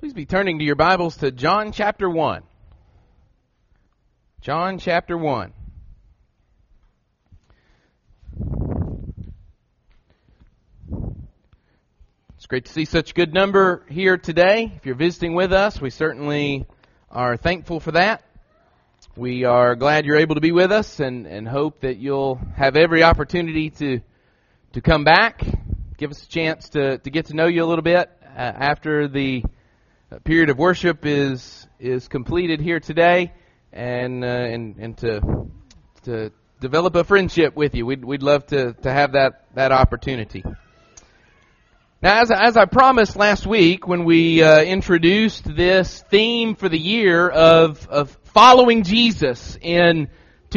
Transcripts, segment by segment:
Please be turning to your Bibles to John chapter 1. John chapter 1. It's great to see such a good number here today. If you're visiting with us, we certainly are thankful for that. We are glad you're able to be with us and hope that you'll have every opportunity to come back. Give us a chance to get to know you a little bit after the period of worship is completed here today, and to develop a friendship with you. We'd love to have that opportunity. Now, as I promised last week when we introduced this theme for the year of following Jesus in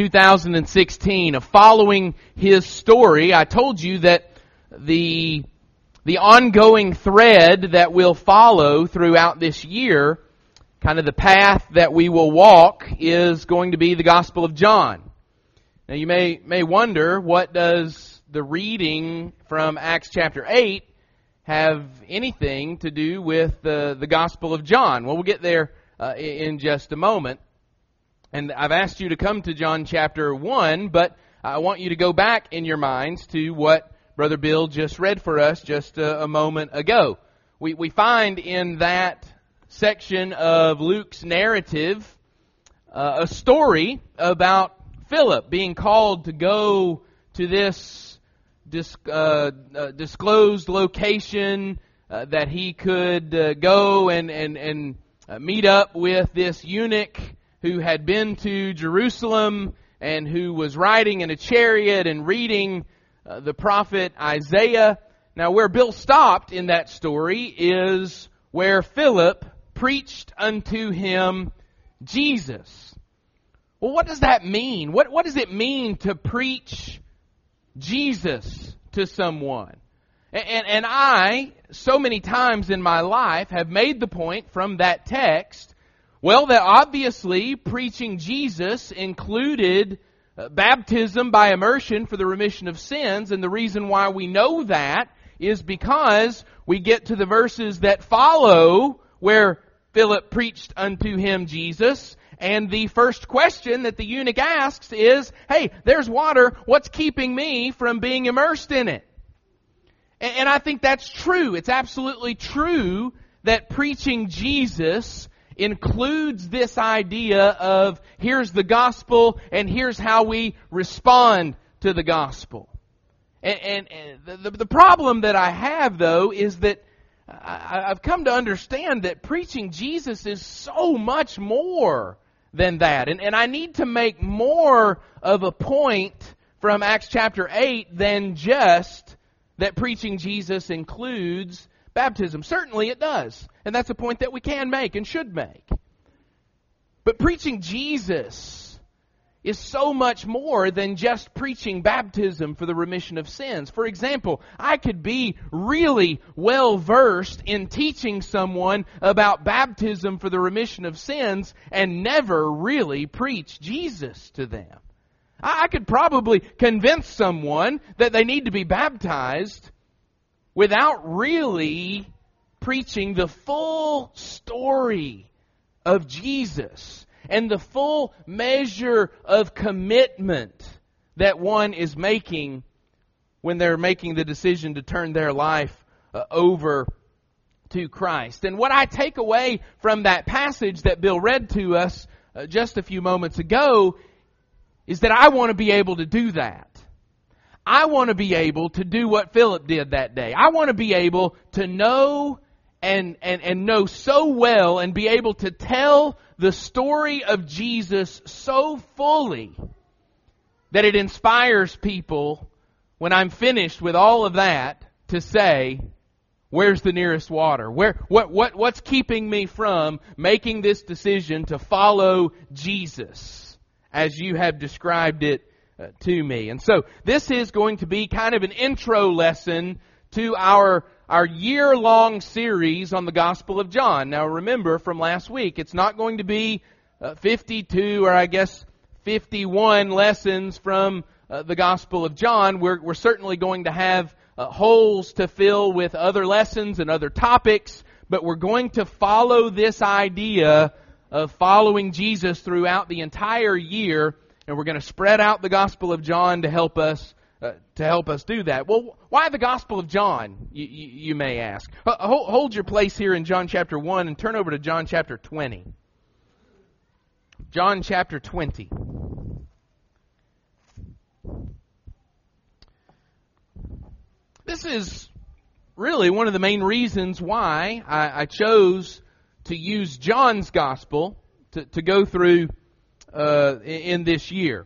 2016, of following His story, I told you that the ongoing thread that we'll follow throughout this year, kind of the path that we will walk, is going to be the Gospel of John. Now you may wonder, what does the reading from Acts chapter 8 have anything to do with the Gospel of John? Well, we'll get there in just a moment. And I've asked you to come to John chapter 1, but I want you to go back in your minds to what Brother Bill just read for us just a moment ago. We find in that section of Luke's narrative a story about Philip being called to go to this disclosed location that he could go and meet up with this eunuch who had been to Jerusalem and who was riding in a chariot and reading the prophet Isaiah. Now, where Bill stopped in that story is where Philip preached unto him Jesus. Well, what does that mean? What does it mean to preach Jesus to someone? And I, so many times in my life, have made the point from that text, well, that obviously preaching Jesus included baptism by immersion for the remission of sins, and the reason why we know that is because we get to the verses that follow where Philip preached unto him Jesus, and the first question that the eunuch asks is, hey, there's water, what's keeping me from being immersed in it? And I think that's true. It's absolutely true that preaching Jesus includes this idea of here's the gospel and here's how we respond to the gospel. And the problem that I have, though, is that I've come to understand that preaching Jesus is so much more than that. And I need to make more of a point from Acts chapter 8 than just that preaching Jesus includes baptism. Certainly it does. And that's a point that we can make and should make. But preaching Jesus is so much more than just preaching baptism for the remission of sins. For example, I could be really well versed in teaching someone about baptism for the remission of sins and never really preach Jesus to them. I could probably convince someone that they need to be baptized without really preaching the full story of Jesus and the full measure of commitment that one is making when they're making the decision to turn their life over to Christ. And what I take away from that passage that Bill read to us just a few moments ago is that I want to be able to do that. I want to be able to do what Philip did that day. I want to be able to know and know so well and be able to tell the story of Jesus so fully that it inspires people when I'm finished with all of that to say, where's the nearest water? What's keeping me from making this decision to follow Jesus as you have described it to me? And so this is going to be kind of an intro lesson to our year-long series on the Gospel of John. Now remember from last week, it's not going to be 52 or I guess 51 lessons from the Gospel of John. We're certainly going to have holes to fill with other lessons and other topics, but we're going to follow this idea of following Jesus throughout the entire year, and we're going to spread out the Gospel of John to help us do that. Well, why the Gospel of John, you may ask? Hold your place here in John chapter 1 and turn over to John chapter 20. John chapter 20. This is really one of the main reasons why I chose to use John's Gospel to go through in this year.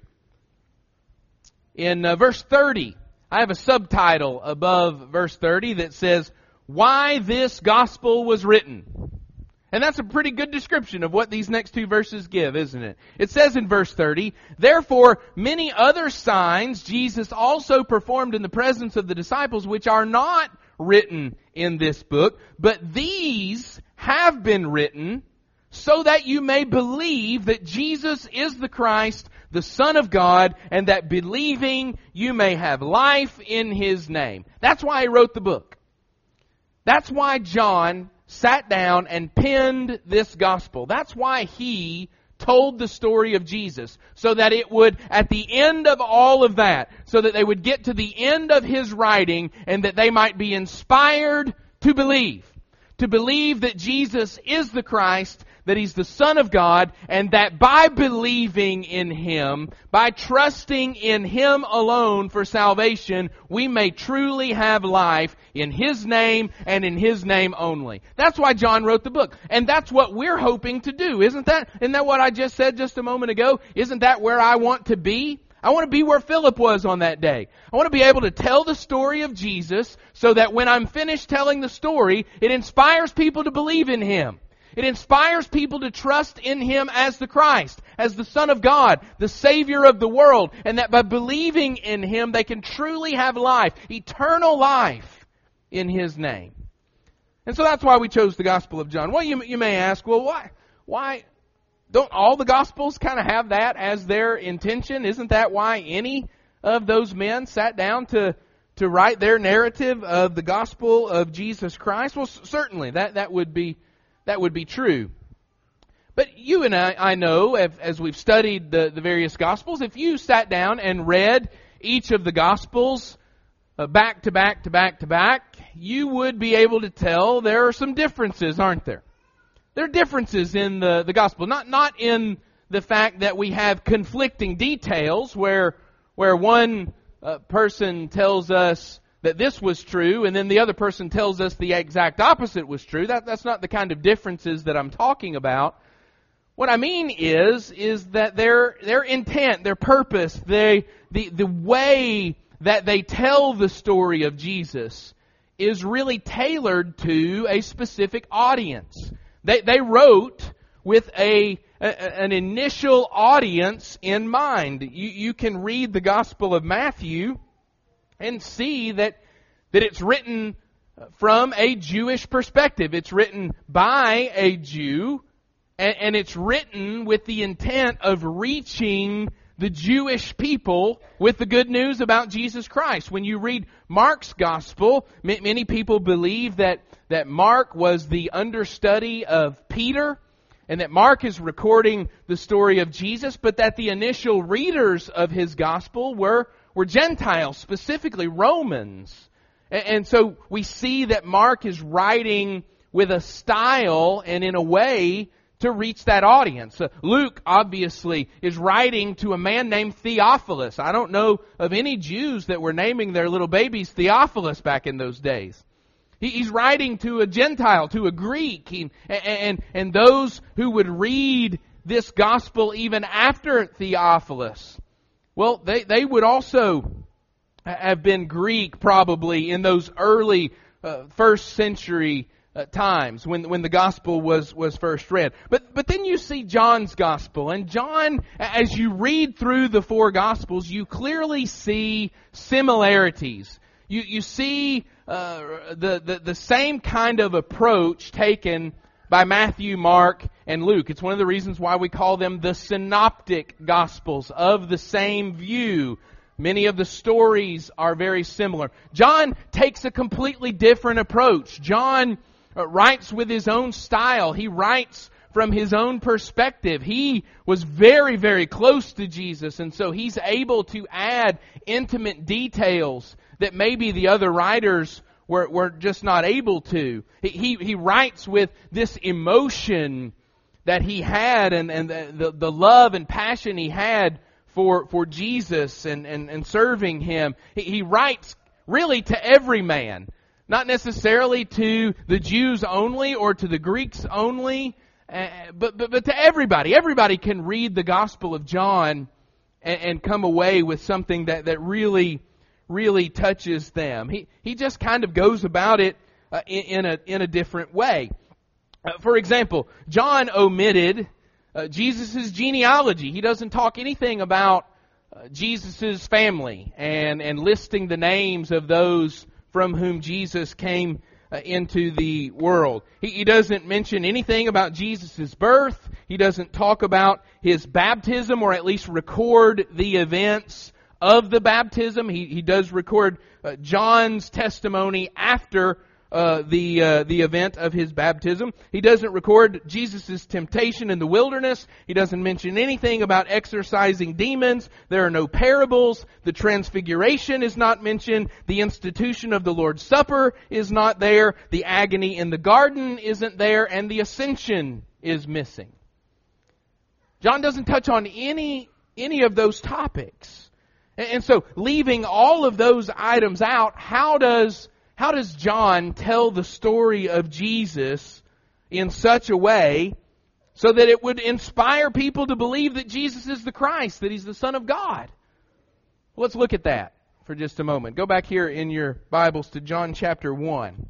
In verse 30, I have a subtitle above verse 30 that says, "Why this Gospel was written." And that's a pretty good description of what these next two verses give, isn't it? It says in verse 30, "Therefore many other signs Jesus also performed in the presence of the disciples, which are not written in this book, but these have been written so that you may believe that Jesus is the Christ, the Son of God, and that believing you may have life in His name." That's why he wrote the book. That's why John sat down and penned this gospel. That's why he told the story of Jesus, so that it would, at the end of all of that, so that they would get to the end of his writing and that they might be inspired to believe that Jesus is the Christ, that He's the Son of God, and that by believing in Him, by trusting in Him alone for salvation, we may truly have life in His name and in His name only. That's why John wrote the book. And that's what we're hoping to do, isn't that? Isn't that what I just said just a moment ago? Isn't that where I want to be? I want to be where Philip was on that day. I want to be able to tell the story of Jesus so that when I'm finished telling the story, it inspires people to believe in Him. It inspires people to trust in Him as the Christ, as the Son of God, the Savior of the world, and that by believing in Him, they can truly have life, eternal life in His name. And so that's why we chose the Gospel of John. Well, you may ask, well, why don't all the Gospels kind of have that as their intention? Isn't that why any of those men sat down to write their narrative of the Gospel of Jesus Christ? Well, certainly, that would be true. But you and I know, as we've studied the various Gospels, if you sat down and read each of the Gospels back to back to back to back, you would be able to tell there are some differences, aren't there? There are differences in the Gospel. Not in the fact that we have conflicting details where one person tells us that this was true, and then the other person tells us the exact opposite was true. That's not the kind of differences that I'm talking about. What I mean is that their intent, their purpose, the way that they tell the story of Jesus is really tailored to a specific audience. They wrote with an initial audience in mind. You can read the Gospel of Matthew and see that it's written from a Jewish perspective. It's written by a Jew, and it's written with the intent of reaching the Jewish people with the good news about Jesus Christ. When you read Mark's Gospel, many people believe that Mark was the understudy of Peter, and that Mark is recording the story of Jesus, but that the initial readers of his Gospel were Gentiles, specifically Romans. And so we see that Mark is writing with a style and in a way to reach that audience. Luke, obviously, is writing to a man named Theophilus. I don't know of any Jews that were naming their little babies Theophilus back in those days. He's writing to a Gentile, to a Greek, and those who would read this gospel even after Theophilus. Well, they would also have been Greek probably in those early first century times when the gospel was first read. But then you see John's gospel, and John, as you read through the four gospels, you clearly see similarities. You see the same kind of approach taken by Matthew, Mark, and Luke. It's one of the reasons why we call them the synoptic gospels, of the same view. Many of the stories are very similar. John takes a completely different approach. John writes with his own style. He writes from his own perspective. He was very, very close to Jesus, and so he's able to add intimate details that maybe the other writers were just not able to. He writes with this emotion that he had and the love and passion he had for Jesus and serving Him. He writes really to every man, not necessarily to the Jews only or to the Greeks only, but to everybody. Everybody can read the Gospel of John and come away with something that really touches them. He just kind of goes about it in a different way. For example, John omitted Jesus' genealogy. He doesn't talk anything about Jesus' family and listing the names of those from whom Jesus came into the world. He doesn't mention anything about Jesus' birth. He doesn't talk about His baptism, or at least record the events of the baptism. He does record John's testimony after the event of his baptism. He doesn't record Jesus' temptation in the wilderness. He doesn't mention anything about exorcising demons. There are no parables. The transfiguration is not mentioned. The institution of the Lord's Supper is not there. The agony in the garden isn't there. And the ascension is missing. John doesn't touch on any of those topics. And so, leaving all of those items out, how does John tell the story of Jesus in such a way so that it would inspire people to believe that Jesus is the Christ, that He's the Son of God? Let's look at that for just a moment. Go back here in your Bibles to John chapter 1. And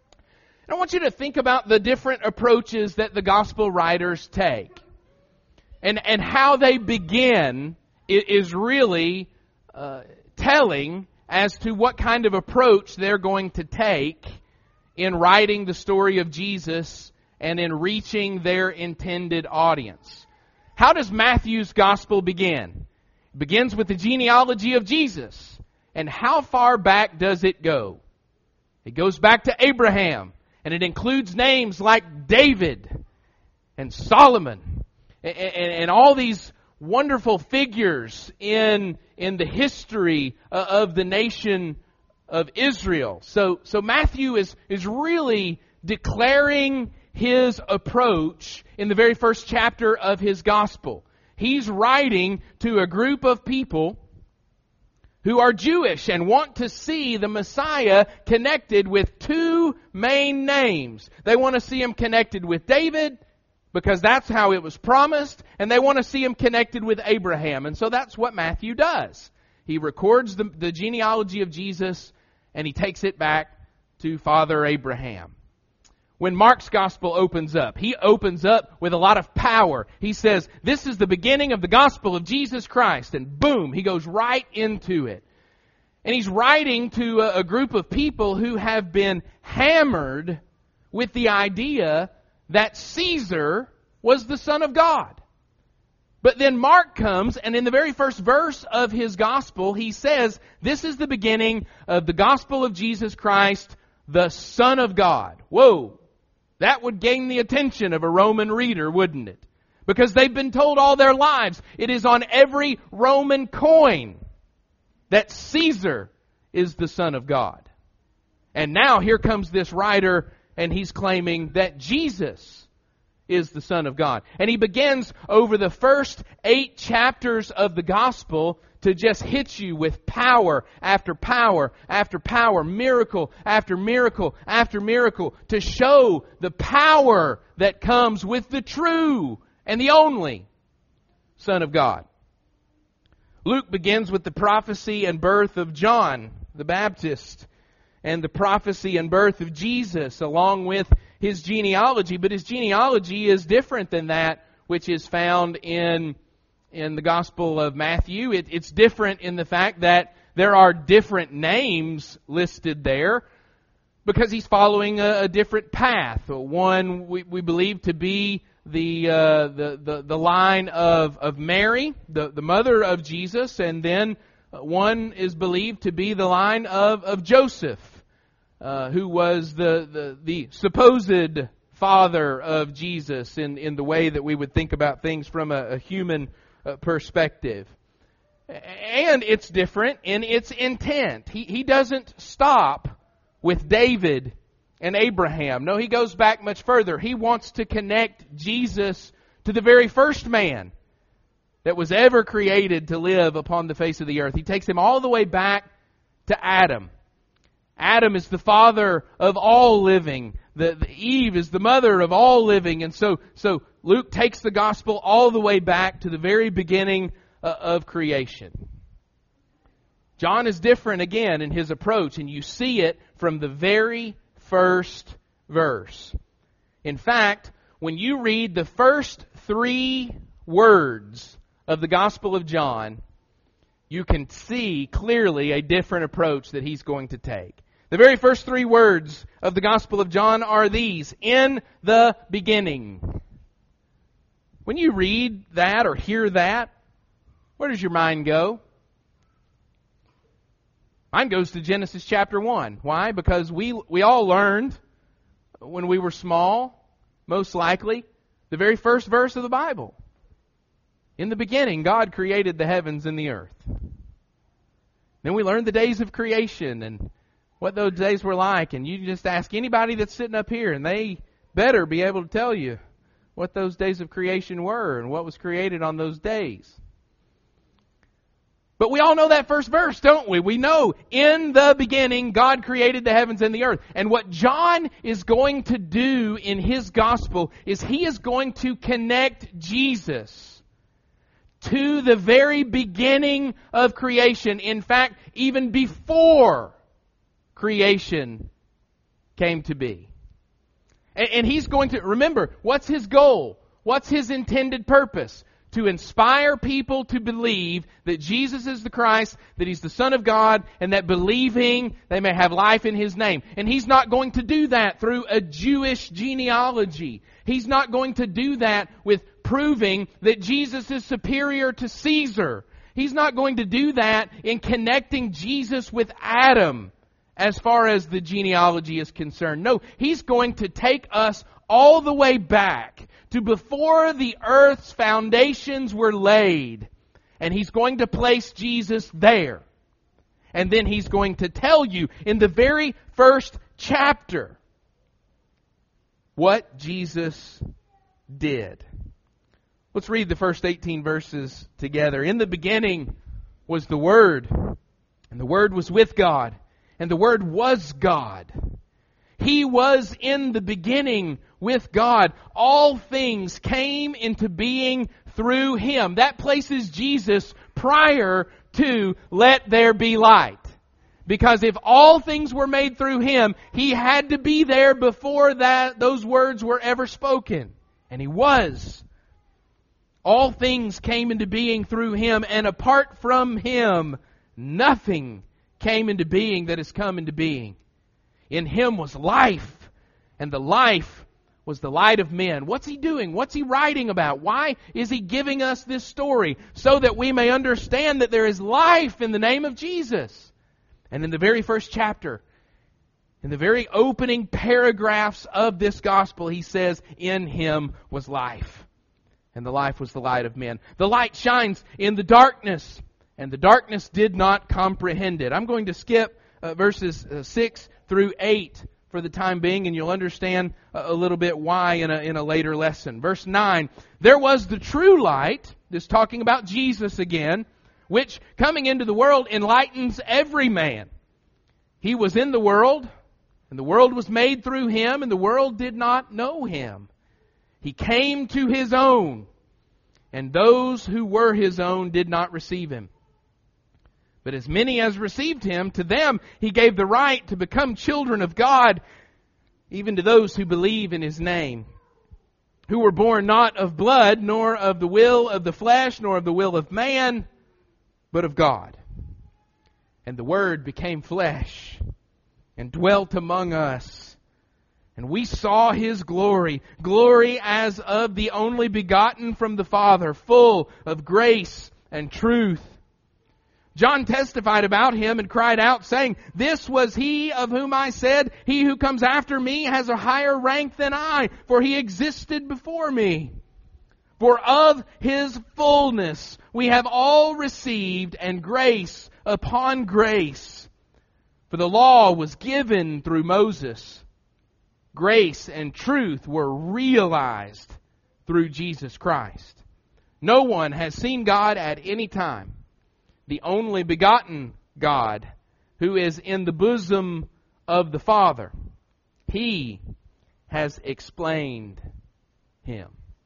I want you to think about the different approaches that the Gospel writers take. And how they begin is really telling as to what kind of approach they're going to take in writing the story of Jesus and in reaching their intended audience. How does Matthew's Gospel begin? It begins with the genealogy of Jesus. And how far back does it go? It goes back to Abraham. And it includes names like David and Solomon and all these wonderful figures in the history of the nation of Israel. So Matthew is really declaring his approach in the very first chapter of his gospel. He's writing to a group of people who are Jewish and want to see the Messiah connected with two main names. They want to see Him connected with David, because that's how it was promised, and they want to see Him connected with Abraham. And so that's what Matthew does. He records the genealogy of Jesus, and he takes it back to Father Abraham. When Mark's Gospel opens up, he opens up with a lot of power. He says, this is the beginning of the Gospel of Jesus Christ. And boom, he goes right into it. And he's writing to a group of people who have been hammered with the idea that Caesar was the Son of God. But then Mark comes, and in the very first verse of his Gospel, he says, this is the beginning of the Gospel of Jesus Christ, the Son of God. Whoa! That would gain the attention of a Roman reader, wouldn't it? Because they've been told all their lives, it is on every Roman coin that Caesar is the Son of God. And now here comes this writer, and he's claiming that Jesus is the Son of God. And he begins over the first 8 chapters of the Gospel to just hit you with power after power after power, miracle after miracle after miracle, to show the power that comes with the true and the only Son of God. Luke begins with the prophecy and birth of John the Baptist, and the prophecy and birth of Jesus, along with His genealogy. But His genealogy is different than that which is found in the Gospel of Matthew. It's different in the fact that there are different names listed there, because he's following a different path. One we believe to be the line of Mary, the mother of Jesus, and then one is believed to be the line of Joseph, who was the supposed father of Jesus in the way that we would think about things from a human perspective. And it's different in its intent. He doesn't stop with David and Abraham. No, he goes back much further. He wants to connect Jesus to the very first man that was ever created to live upon the face of the earth. He takes him all the way back to Adam. Adam is the father of all living. Eve is the mother of all living. And so Luke takes the gospel all the way back to the very beginning of creation. John is different again in his approach, and you see it from the very first verse. In fact, when you read the first 3 words of the Gospel of John, you can see clearly a different approach that he's going to take. The very first 3 words of the Gospel of John are these: in the beginning. When you read that or hear that, where does your mind go? Mine goes to Genesis chapter 1. Why? Because we all learned when we were small, most likely, the very first verse of the Bible. In the beginning, God created the heavens and the earth. Then we learned the days of creation and what those days were like. And you just ask anybody that's sitting up here, and they better be able to tell you what those days of creation were and what was created on those days. But we all know that first verse, don't we? We know in the beginning God created the heavens and the earth. And what John is going to do in his gospel is he is going to connect Jesus to the very beginning of creation. In fact, even before creation came to be. And he's going to, remember, what's his goal? What's his intended purpose? To inspire people to believe that Jesus is the Christ, that He's the Son of God, and that believing they may have life in His name. And He's not going to do that through a Jewish genealogy. He's not going to do that with proving that Jesus is superior to Caesar. He's not going to do that in connecting Jesus with Adam as far as the genealogy is concerned. No, He's going to take us all the way back to before the earth's foundations were laid. And He's going to place Jesus there. And then He's going to tell you in the very first chapter what Jesus did. Let's read the first 18 verses together. In the beginning was the Word, and the Word was with God, and the Word was God. He was in the beginning with God. All things came into being through Him. That places Jesus prior to let there be light. Because if all things were made through Him, He had to be there before those words were ever spoken. And He was. All things came into being through Him, and apart from Him, nothing came into being that has come into being. In Him was life, and the life was the light of men. What's He doing? What's He writing about? Why is He giving us this story? So that we may understand that there is life in the name of Jesus. And in the very first chapter, in the very opening paragraphs of this gospel, He says, in Him was life, and the life was the light of men. The light shines in the darkness, and the darkness did not comprehend it. I'm going to skip verses 6 through 8 for the time being, and you'll understand a little bit why in a later lesson. Verse 9, there was the true light, this talking about Jesus again, which coming into the world enlightens every man. He was in the world, and the world was made through Him, and the world did not know Him. He came to His own, and those who were His own did not receive Him. But as many as received Him, to them He gave the right to become children of God, even to those who believe in His name, who were born not of blood, nor of the will of the flesh, nor of the will of man, but of God. And the Word became flesh and dwelt among us. And we saw His glory, glory as of the only begotten from the Father, full of grace and truth. John testified about him and cried out, saying, "This was he of whom I said, he who comes after me has a higher rank than I, for he existed before me. For of his fullness we have all received, and grace upon grace. For the law was given through Moses. Grace and truth were realized through Jesus Christ. No one has seen God at any time. The only begotten God, who is in the bosom of the Father, He has explained Him."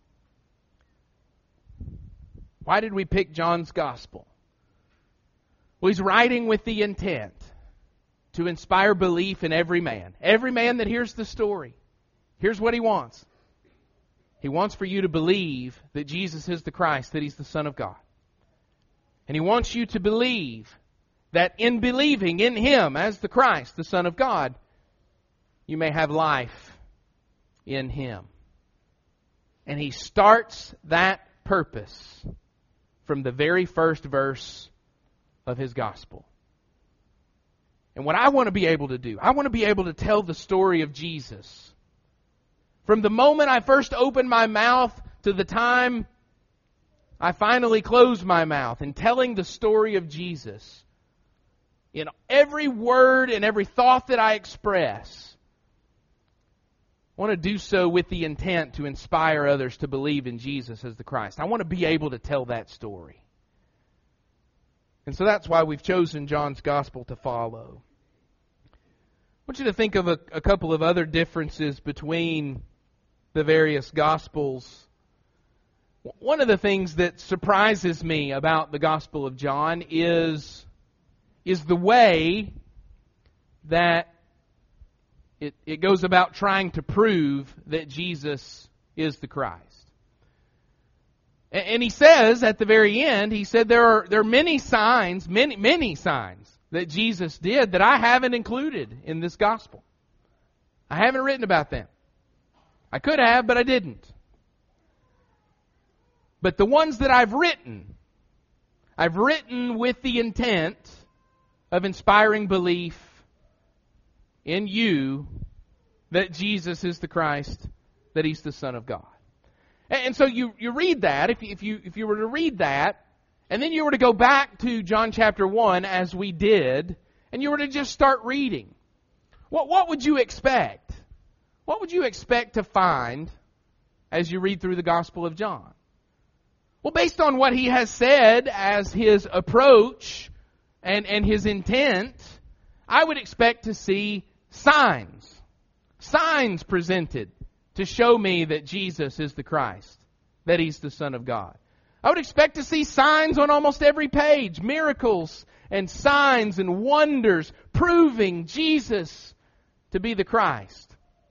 Why did we pick John's Gospel? Well, he's writing with the intent to inspire belief in every man. Every man that hears the story. Here's what he wants. He wants for you to believe that Jesus is the Christ, that He's the Son of God. And He wants you to believe that in believing in Him as the Christ, the Son of God, you may have life in Him. And He starts that purpose from the very first verse of His Gospel. And what I want to be able to do, I want to be able to tell the story of Jesus. From the moment I first opened my mouth to the time I finally closed my mouth in telling the story of Jesus. In every word and every thought that I express, I want to do so with the intent to inspire others to believe in Jesus as the Christ. I want to be able to tell that story. And so that's why we've chosen John's Gospel to follow. I want you to think of a couple of other differences between the various Gospels. One of the things that surprises me about the Gospel of John is the way that it goes about trying to prove that Jesus is the Christ. And he says at the very end, he said there are many signs, many signs that Jesus did that I haven't included in this Gospel. I haven't written about them. I could have, but I didn't. But the ones that I've written with the intent of inspiring belief in you that Jesus is the Christ, that He's the Son of God. And so you read that, if you were to read that, and then you were to go back to John chapter 1 as we did, and you were to just start reading, what would you expect? What would you expect to find as you read through the Gospel of John? Well, based on what he has said as his approach and his intent, I would expect to see signs presented to show me that Jesus is the Christ, that He's the Son of God. I would expect to see signs on almost every page, miracles and signs and wonders proving Jesus to be the Christ.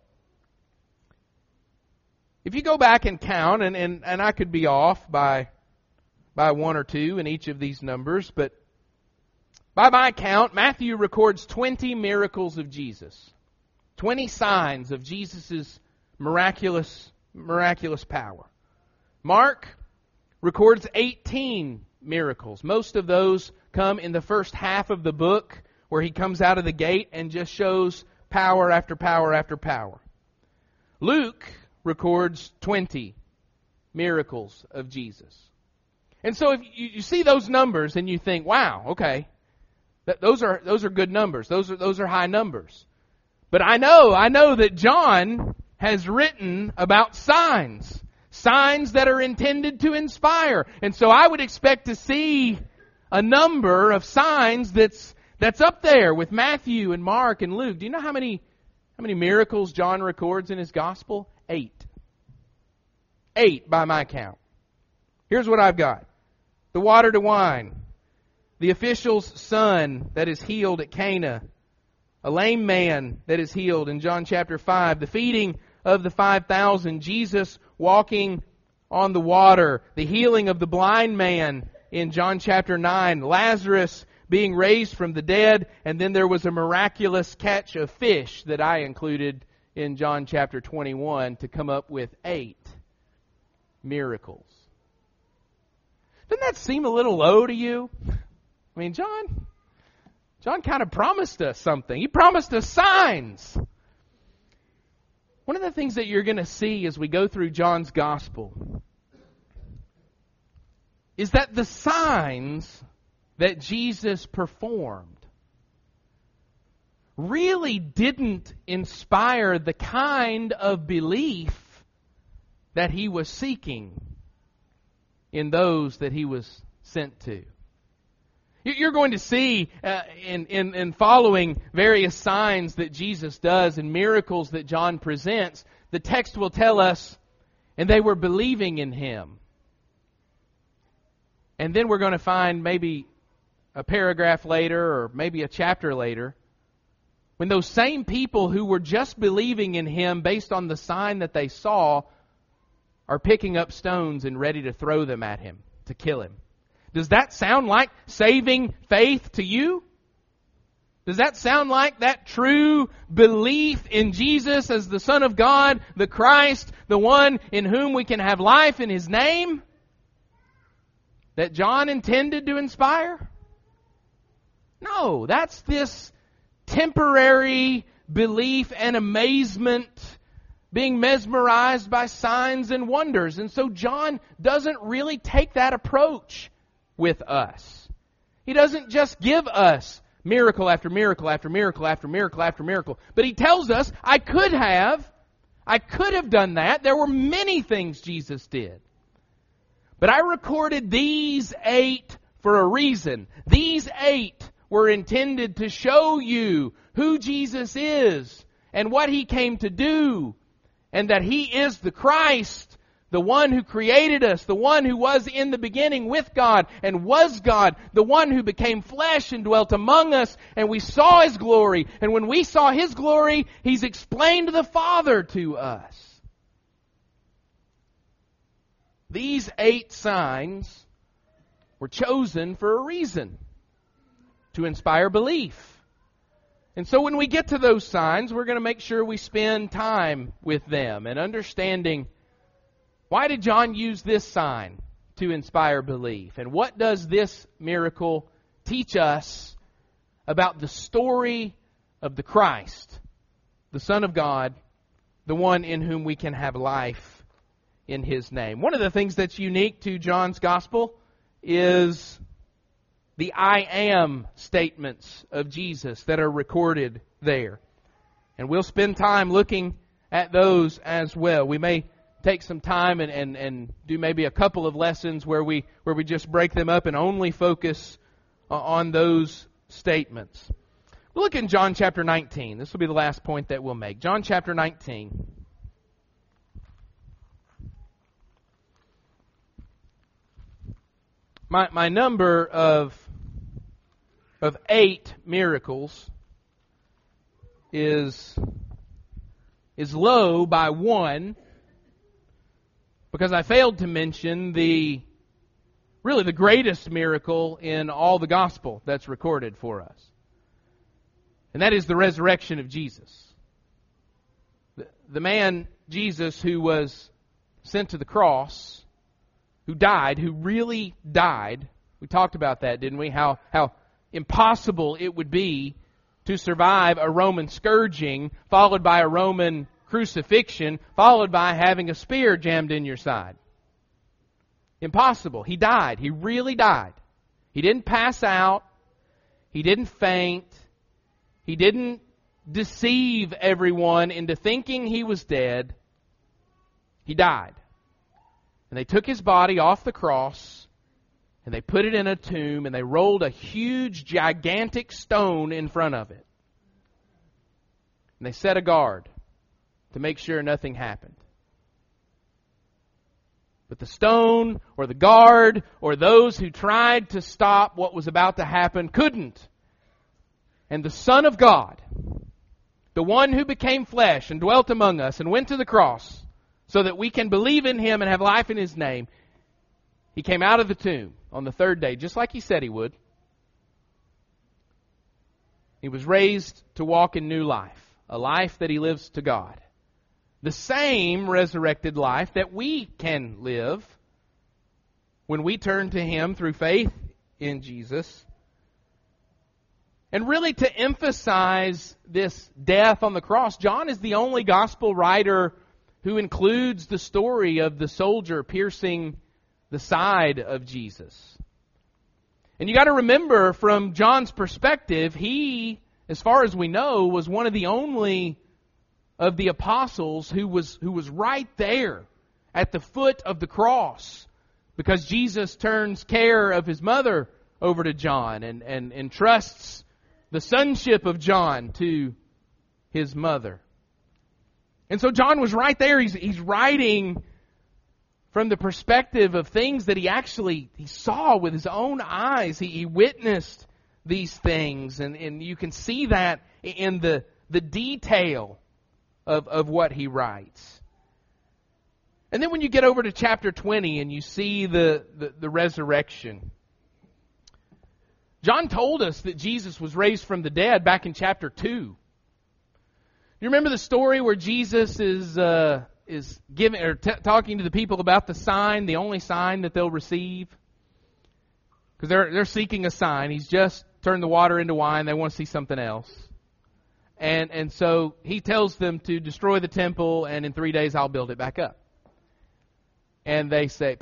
If you go back and count, and I could be off by one or two in each of these numbers, but by my count, Matthew records 20 miracles of Jesus. 20 signs of Jesus' miraculous power. Mark records 18 miracles. Most of those come in the first half of the book, where he comes out of the gate and just shows power after power after power. Luke records 20 miracles of Jesus. And so if you see those numbers and you think, wow, okay, those are good numbers. Those are high numbers. But I know that John has written about signs that are intended to inspire. And so I would expect to see a number of signs that's up there with Matthew and Mark and Luke. Do you know how many miracles John records in his gospel? 8. 8 by my count. Here's what I've got. The water to wine. The official's son that is healed at Cana. A lame man that is healed in John chapter 5. The feeding of the 5,000. Jesus walking on the water. The healing of the blind man in John chapter 9. Lazarus being raised from the dead. And then there was a miraculous catch of fish that I included in John chapter 21 to come up with 8 miracles. Doesn't that seem a little low to you? I mean, John kind of promised us something. He promised us signs. One of the things that you're going to see as we go through John's Gospel is that the signs that Jesus performed really didn't inspire the kind of belief that He was seeking in those that He was sent to. You're going to see in following various signs that Jesus does and miracles that John presents, the text will tell us, and they were believing in Him. And then we're going to find maybe a paragraph later or maybe a chapter later, when those same people who were just believing in Him based on the sign that they saw are picking up stones and ready to throw them at Him, to kill Him. Does that sound like saving faith to you? Does that sound like that true belief in Jesus as the Son of God, the Christ, the one in whom we can have life in His name, that John intended to inspire? No, that's this temporary belief and amazement, being mesmerized by signs and wonders. And so John doesn't really take that approach with us. He doesn't just give us miracle after miracle after miracle after miracle after miracle. But He tells us, I could have done that. There were many things Jesus did. But I recorded these 8 for a reason. These 8 were intended to show you who Jesus is and what He came to do, and that He is the Christ, the one who created us, the one who was in the beginning with God and was God, the one who became flesh and dwelt among us, and we saw His glory. And when we saw His glory, He's explained the Father to us. These 8 signs were chosen for a reason, to inspire belief. And so when we get to those signs, we're going to make sure we spend time with them and understanding, why did John use this sign to inspire belief? And what does this miracle teach us about the story of the Christ, the Son of God, the one in whom we can have life in His name? One of the things that's unique to John's Gospel is the I am statements of Jesus that are recorded there. And we'll spend time looking at those as well. We may take some time and do maybe a couple of lessons where we just break them up and only focus on those statements. We'll look in John chapter 19. This will be the last point that we'll make. John chapter 19. My number of 8 miracles is low by 1, because I failed to mention the greatest miracle in all the gospel that's recorded for us. And that is the resurrection of Jesus. The man, Jesus, who was sent to the cross, who died, who really died. We talked about that, didn't we? How impossible it would be to survive a Roman scourging, followed by a Roman crucifixion, followed by having a spear jammed in your side. Impossible. He died. He really died. He didn't pass out. He didn't faint. He didn't deceive everyone into thinking He was dead. He died. And they took His body off the cross, and they put it in a tomb, and they rolled a huge, gigantic stone in front of it. And they set a guard to make sure nothing happened. But the stone, or the guard, or those who tried to stop what was about to happen couldn't. And the Son of God, the one who became flesh and dwelt among us and went to the cross so that we can believe in Him and have life in His name, He came out of the tomb on the 3rd day, just like He said He would. He was raised to walk in new life, a life that He lives to God. The same resurrected life that we can live when we turn to Him through faith in Jesus And really to emphasize this death on the cross, John is the only gospel writer who includes the story of the soldier piercing the side of Jesus. And you got to remember, from John's perspective, he, as far as we know, was one of the only of the apostles who was right there at the foot of the cross, because Jesus turns care of his mother over to John and entrusts the sonship of John to his mother. And so John was right there. He's writing from the perspective of things that he saw with his own eyes. He witnessed these things, and you can see that in the detail of what he writes. And then when you get over to chapter 20 and you see the resurrection, John told us that Jesus was raised from the dead back in chapter 2. You remember the story where Jesus is giving or talking to the people about the sign, the only sign that they'll receive? Because they're seeking a sign. He's just turned the water into wine. They want to see something else. And so he tells them to destroy the temple, and in 3 days I'll build it back up. And they say,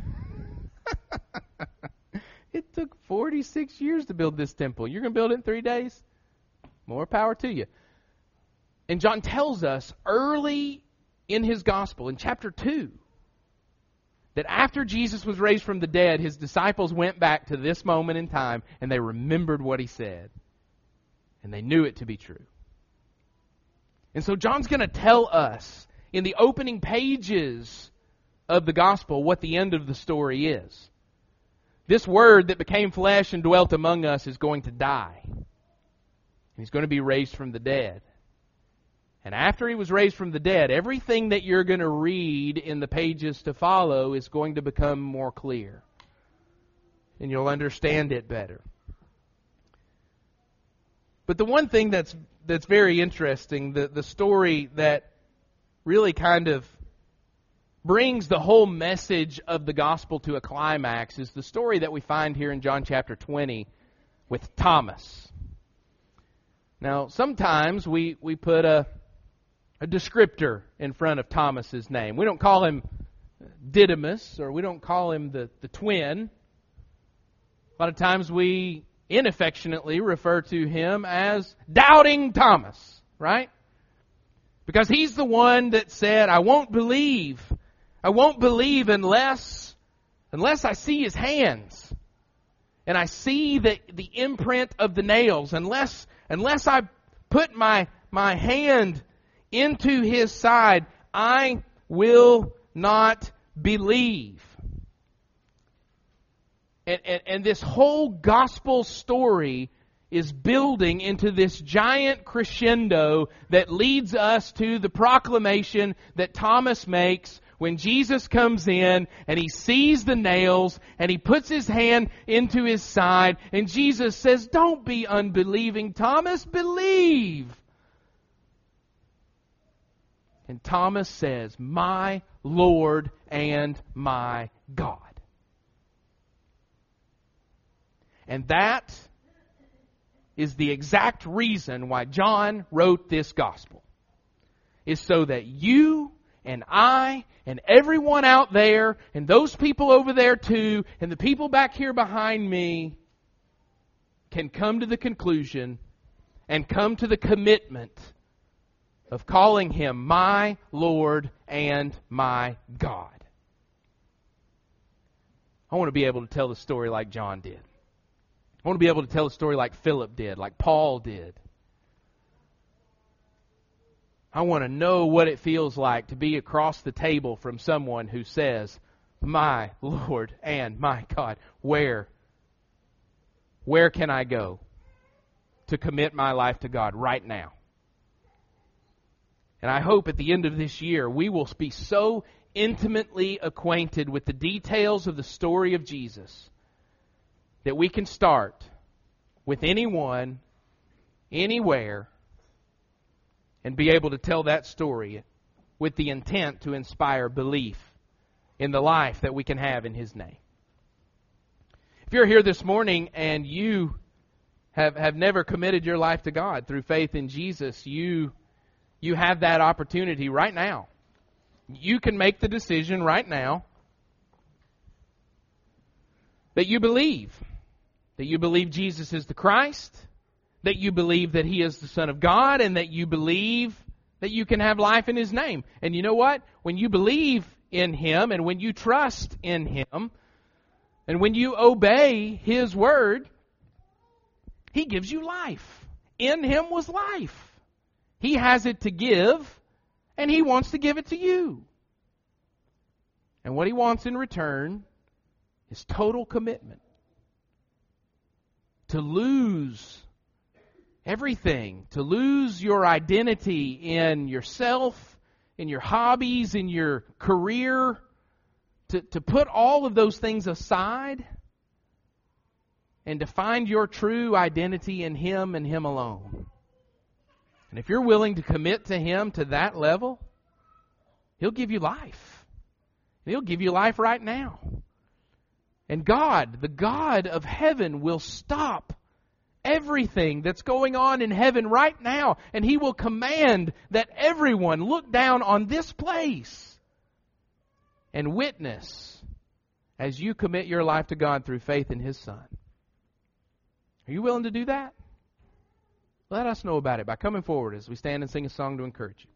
it took 46 years to build this temple. You're going to build it in 3 days? More power to you. And John tells us early in his gospel, in chapter 2, that after Jesus was raised from the dead, his disciples went back to this moment in time, and they remembered what he said. And they knew it to be true. And so John's going to tell us in the opening pages of the gospel what the end of the story is. This Word that became flesh and dwelt among us is going to die. He's going to be raised from the dead. And after he was raised from the dead, everything that you're going to read in the pages to follow is going to become more clear. And you'll understand it better. But the one thing that's very interesting, the story that really kind of brings the whole message of the gospel to a climax, is the story that we find here in John chapter 20 with Thomas. Now, sometimes we put a descriptor in front of Thomas's name. We don't call him Didymus, or we don't call him the twin. A lot of times we inaffectionately refer to him as Doubting Thomas, right? Because he's the one that said, I won't believe unless I see his hands and I see the imprint of the nails, unless I put my hand into his side, I will not believe. And this whole gospel story is building into this giant crescendo that leads us to the proclamation that Thomas makes when Jesus comes in and he sees the nails and he puts his hand into his side, and Jesus says, don't be unbelieving, Thomas, believe. And Thomas says, my Lord and my God. And that is the exact reason why John wrote this gospel. Is so that you and I and everyone out there and those people over there too and the people back here behind me can come to the conclusion and come to the commitment of calling Him my Lord and my God. I want to be able to tell the story like John did. I want to be able to tell a story like Philip did, like Paul did. I want to know what it feels like to be across the table from someone who says, my Lord and my God, where can I go to commit my life to God right now? And I hope at the end of this year we will be so intimately acquainted with the details of the story of Jesus that we can start with anyone, anywhere, and be able to tell that story with the intent to inspire belief in the life that we can have in His name. If you're here this morning and you have never committed your life to God through faith in Jesus, you have that opportunity right now. You can make the decision right now that you believe. That you believe Jesus is the Christ, that you believe that He is the Son of God, and that you believe that you can have life in His name. And you know what? When you believe in Him, and when you trust in Him, and when you obey His Word, He gives you life. In Him was life. He has it to give, and He wants to give it to you. And what He wants in return is total commitment. To lose everything, to lose your identity in yourself, in your hobbies, in your career, to put all of those things aside and to find your true identity in Him and Him alone. And if you're willing to commit to Him to that level, He'll give you life. He'll give you life right now. And God, the God of heaven, will stop everything that's going on in heaven right now. And He will command that everyone look down on this place and witness as you commit your life to God through faith in His Son. Are you willing to do that? Let us know about it by coming forward as we stand and sing a song to encourage you.